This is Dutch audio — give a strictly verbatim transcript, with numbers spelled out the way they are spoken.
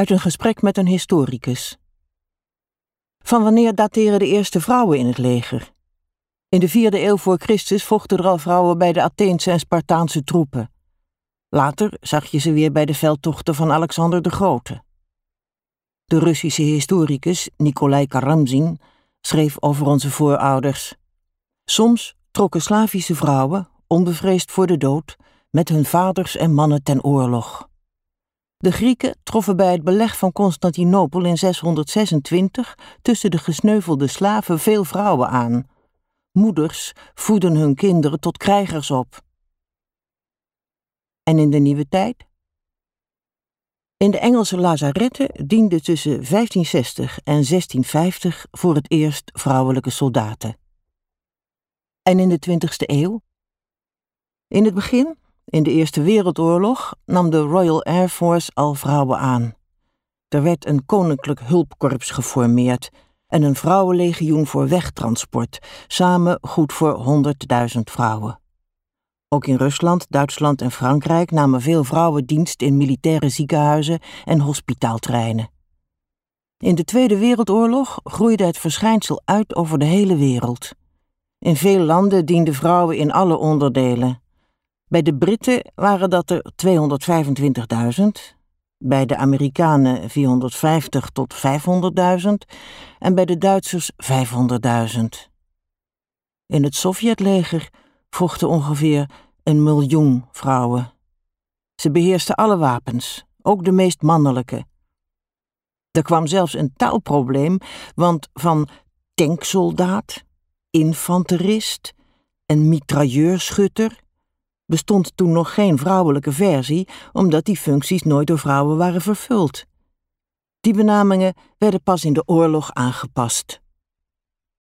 Uit een gesprek met een historicus. Van wanneer dateren de eerste vrouwen in het leger? In de vierde eeuw voor Christus vochten er al vrouwen bij de Atheense en Spartaanse troepen. Later zag je ze weer bij de veldtochten van Alexander de Grote. De Russische historicus Nikolai Karamzin schreef over onze voorouders. Soms trokken Slavische vrouwen, onbevreesd voor de dood, met hun vaders en mannen ten oorlog. De Grieken troffen bij het beleg van Constantinopel in zeshonderdzesentwintig tussen de gesneuvelde slaven veel vrouwen aan. Moeders voeden hun kinderen tot krijgers op. En in de nieuwe tijd? In de Engelse lazaretten dienden tussen vijftienzestig en zestienvijftig voor het eerst vrouwelijke soldaten. En in de twintigste eeuw? In het begin, in de Eerste Wereldoorlog, nam de Royal Air Force al vrouwen aan. Er werd een koninklijk hulpkorps geformeerd en een vrouwenlegioen voor wegtransport, samen goed voor honderdduizend vrouwen. Ook in Rusland, Duitsland en Frankrijk namen veel vrouwen dienst in militaire ziekenhuizen en hospitaaltreinen. In de Tweede Wereldoorlog groeide het verschijnsel uit over de hele wereld. In veel landen dienden vrouwen in alle onderdelen. Bij de Britten waren dat er tweehonderdvijfentwintigduizend, bij de Amerikanen vierhonderdvijftig tot vijfhonderdduizend en bij de Duitsers vijfhonderdduizend. In het Sovjetleger vochten ongeveer een miljoen vrouwen. Ze beheersten alle wapens, ook de meest mannelijke. Er kwam zelfs een taalprobleem, want van tanksoldaat, infanterist en mitrailleurschutter bestond toen nog geen vrouwelijke versie, omdat die functies nooit door vrouwen waren vervuld. Die benamingen werden pas in de oorlog aangepast.